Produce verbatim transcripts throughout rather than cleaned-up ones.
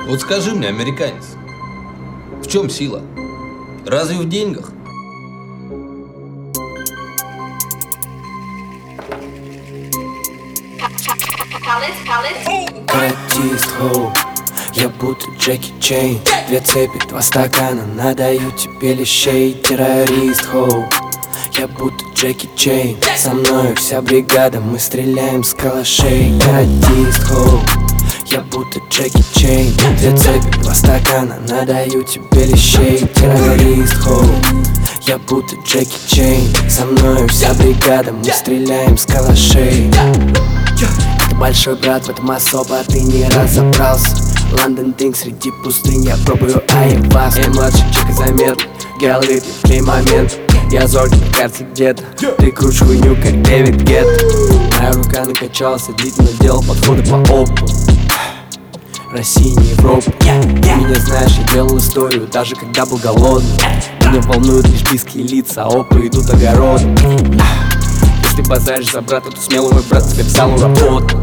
Вот скажи мне, американец, в чем сила? Разве в деньгах? Каратист, хоу, я будто Джеки Чейн. Две цепи, два стакана, надаю тебе лещей. Террорист, хоу, я будто Джеки Чейн. Со мною вся бригада, мы стреляем с калашей. Каратист, хоу, я будто Джеки Чейн. Две цепи, два стакана, надаю тебе лещей. Террорист, хоу, я будто Джеки Чейн. Со мною вся бригада, мы стреляем с калашей. Это большой брат, в этом особо ты не разобрался. Лондон Динг среди пустынь, я пробую айвас. Я младший чек и заметный, гел выпьет три момента. Я зоркий на карте где-то, ты круче хуйню, как Дэвид Гетта. Моя рука накачалась, длительно делал подходы по опыту. Россия, не Европа. Ты меня знаешь, я делал историю, даже когда был голодный. Меня волнуют лишь близкие лица, а опы идут огородом. Если базаришь за брата, то смело мой брат тебе в залу работу.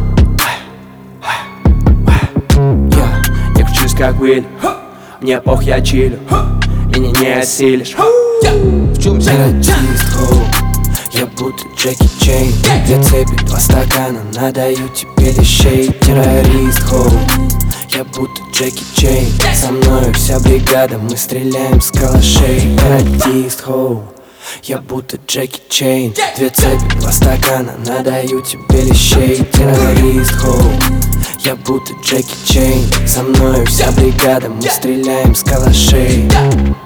Я, я кручусь как Уилли, мне пох, я чилю, меня не осилишь. В чем сила? Каратист, хоу, я будто Джеки Чейн. Две цепи, два стакана, надаю тебе лещей. Террорист, хоу, я будто Джеки Чейн. Со мною вся бригада, мы стреляем с калашей. Каратист, хоу, я будто Джеки Чейн. Две цепи, два стакана, надаю тебе лещей. Террорист, хоу, я будто Джеки Чейн. Со мною вся бригада, мы стреляем с калашей.